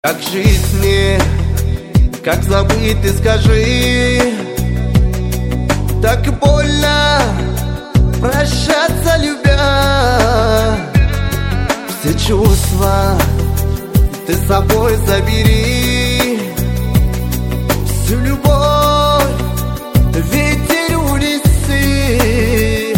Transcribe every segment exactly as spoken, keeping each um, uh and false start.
Как жить мне, как забыть, ты скажи. Так больно прощаться, любя. Все чувства ты с собой забери. Всю любовь ветер унеси.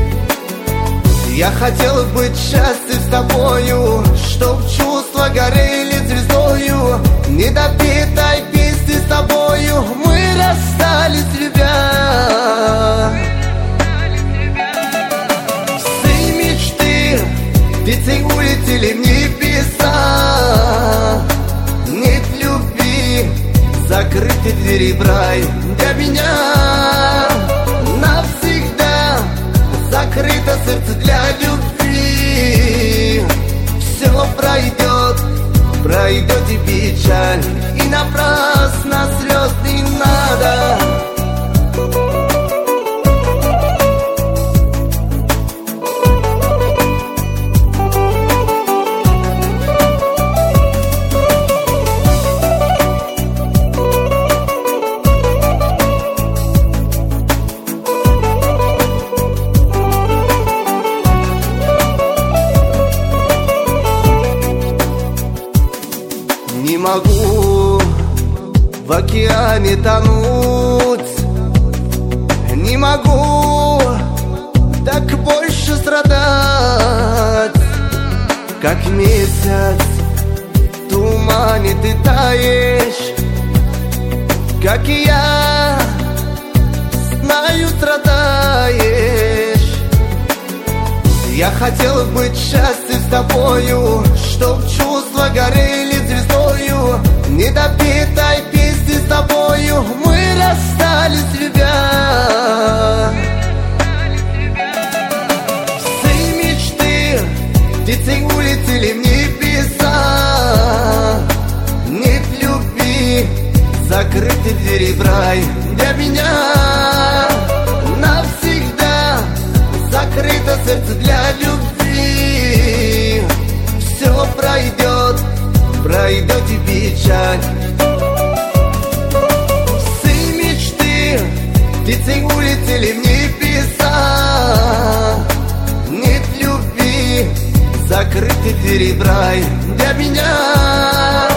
Я хотел быть счастлив с тобою, чтоб чувства горели звездою. Недопетой песни с тобою мы расстались, любя. Все мечты птицей улетели в небеса. Нет любви, закрыты двери в рай для меня. Навсегда закрыто сердце для любви. Все пройдет, пройдет и печаль, и напрасно слез не надо. Не могу в океане тонуть, не могу так больше страдать. Как месяц в тумане ты таешь, как и я, знаю, страдаешь. Я хотел быть счастлив с тобою, чтоб чувства горели звездою. Недопетой песни с тобою мы расстались, любя. Все мечты птицей улетели в небеса. Нет любви, закрыты двери в рай для меня. Навсегда закрыто сердце для любви. Все пройдет, пройдет и печаль. Все мечты птицей улетели в небеса. Нет любви, закрыты двери в рай для меня.